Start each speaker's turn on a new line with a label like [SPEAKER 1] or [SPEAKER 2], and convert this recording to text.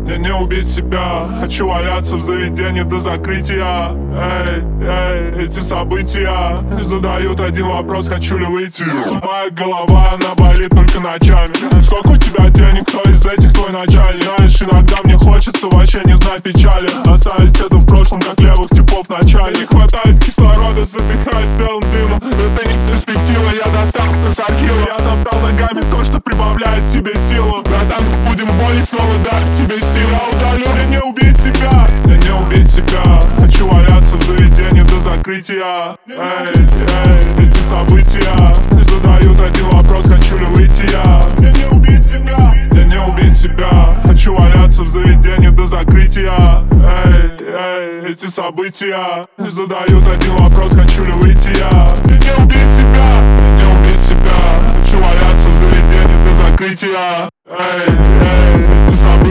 [SPEAKER 1] Мне не убить себя, хочу валяться в заведении до закрытия. Эти события задают один вопрос: хочу ли выйти? Моя голова, она болит только ночами. Сколько у тебя денег, кто из этих твой начальник? Знаешь, иногда мне хочется вообще не знать печали, оставить это в прошлом, как левых типов в начале. Не хватает кислорода, задыхаюсь белым дымом. Это не перспектива, я достал это с архива. Я топтал ногами то, что прибавляет тебе силу. Братан, будем боли снова дать тебе стиль. Я удалю. Мне не убить себя, мне не убить себя. Хочу валяться в заведении до закрытия. Эти события задают один вопрос: хочу ли выйти я? Мне не убить себя, мне не убить себя. Хочу валяться в заведении до закрытия. Эти события задают один вопрос: хочу ли выйти я? Мне не убить себя, мне не убить себя. Хочу валяться в заведении до закрытия. Эти события